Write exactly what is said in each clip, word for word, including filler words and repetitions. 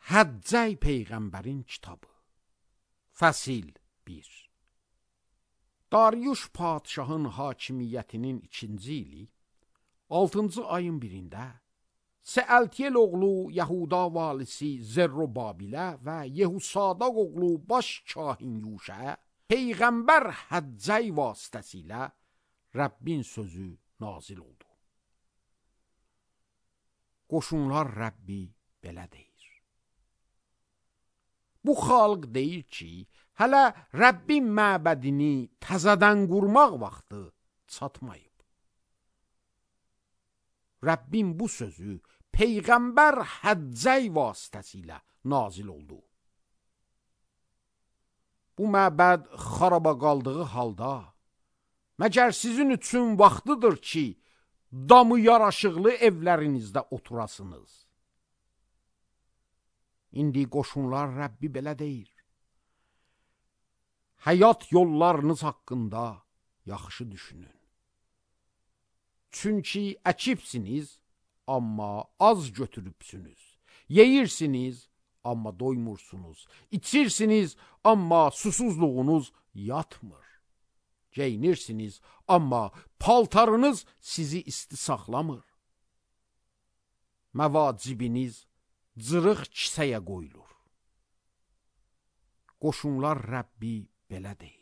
Həccəy Peyğəmbərin kitabı. Fəsil bir. Daryuş padşahın hakimiyyətinin ikinci ili, altıncı ayın birində, Seəltiyel oğlu Yahuda valisi Zerrubabilə və Yehusadaq oğlu baş kahin Yuşə, Peyğəmbər Həccəy vasitəsilə Rəbbin sözü nazil oldu. Qoşunlar Rəbbi belə deyir. Bu xalq deyir ki, hələ Rəbbin məbədini təzədən qurmaq vaxtı çatmayıb. Rəbbin bu sözü Peyğəmbər Həccəy vasitəsilə nazil oldu. Bu məbəd xaraba qaldığı halda, məgər sizin üçün vaxtıdır ki, damı yaraşıqlı evlərinizdə oturasınız. İndi qoşunlar Rəbbi belə deyir. Həyat yollarınız haqqında yaxşı düşünün. Çünki əkibsiniz, amma az götürübsünüz. Yeyirsiniz, amma doymursunuz. İçirsiniz, amma susuzluğunuz yatmır. Geyinirsiniz, amma paltarınız sizi isti saxlamır. Məvacibiniz cırıq kisəyə qoyulur. Qoşunlar Rəbbi belə deyir.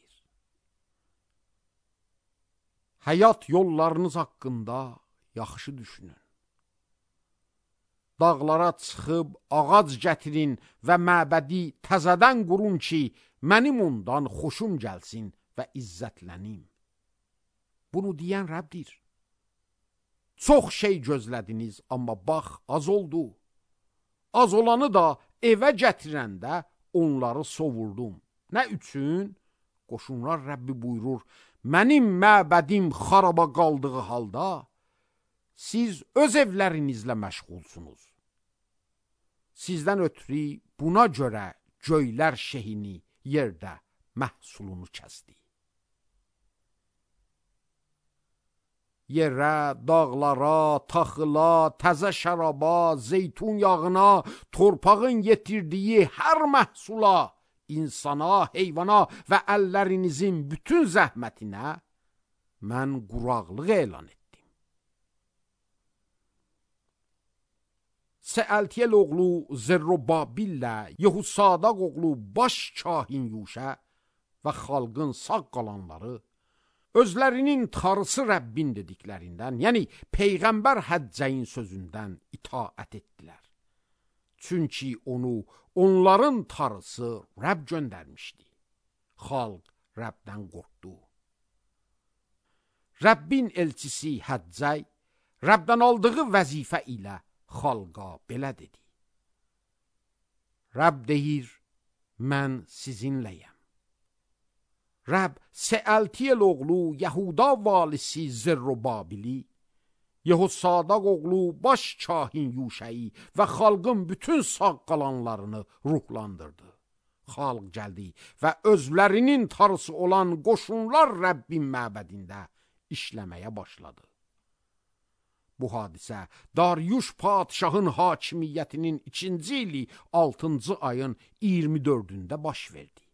Həyat yollarınız haqqında yaxşı düşünün. Dağlara çıxıb ağac gətirin və məbədi təzədən qurun ki, mənim ondan xoşum gəlsin və izzətlənim. Bunu deyən Rəbdir. Çox şey gözlədiniz, amma bax, az oldu. Az olanı da evə gətirəndə onları sovurdum. Nə üçün? Qoşunlar Rəbbi buyurur, mənim məbədim xaraba qaldığı halda, siz öz evlərinizlə məşğulsunuz. Sizdən ötürü buna görə göylər şehini yerdə məhsulunu kəsdi. Yerə, dağlara, taxıla, təzə şəraba, zeytun yağına, torpağın yetirdiyi hər məhsula, insana, heyvana və əllərinizin bütün zəhmətinə mən quraqlıq elan etdim. Seəltiyel oğlu Zerrubabillə Yehusadaq oğlu baş kahin Yuşə və xalqın sağ qalanları özlərinin tarısı Rəbbin dediklərindən, yəni Peyğəmbər Həccəyin sözündən itaət etdilər. Çünki onu onların tarısı Rəbb göndərmişdi. Xalq Rəbdən qorxdu. Rəbbin elçisi Həccəy Rəbdən aldığı vəzifə ilə xalqa belə dedi. Rəbb deyir, mən sizinləyəm. Rəbb Seəltiyel oğlu Yahuda valisi Zerrubabili, Yehusadaq oğlu baş kahin Yuşəyi və xalqın bütün sağ qalanlarını ruhlandırdı. Xalq gəldi və özlərinin tarısı olan qoşunlar Rəbbin məbədində işləməyə başladı. Bu hadisə Daryuş padşahın hakimiyyətinin ikinci ili altıncı ayın iyirmi dördündə baş verdi.